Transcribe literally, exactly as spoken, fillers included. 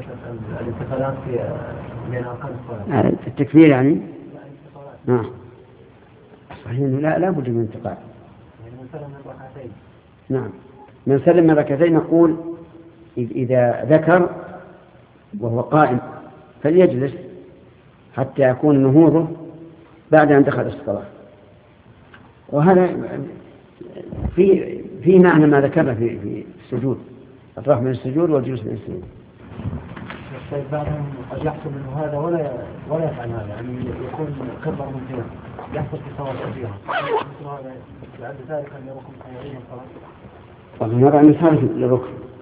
الانتقالات في بين أركان الصلاة. التكبير يعني؟ نعم. صحيح لا لا بد من انتقال. يعني من سلم من ركعتين. نعم من سلم من ركعتين نقول إذا ذكر وهو قائم فليجلس حتى يكون نهوضه بعد أن دخل الصلاة. وهذا في في معنى ما ذكرنا في في السجود، الرفع من السجود والجلوس من السجود. طيب بعدهم قد يحصل منه هذا ولا ولا يفعل هذا، يعني يكون كبر من فيها يحصل في صلاة فيها مثل هذا بعد ذلك أن يركم خيرين الصلاة. طبعا هذا مثال للركن.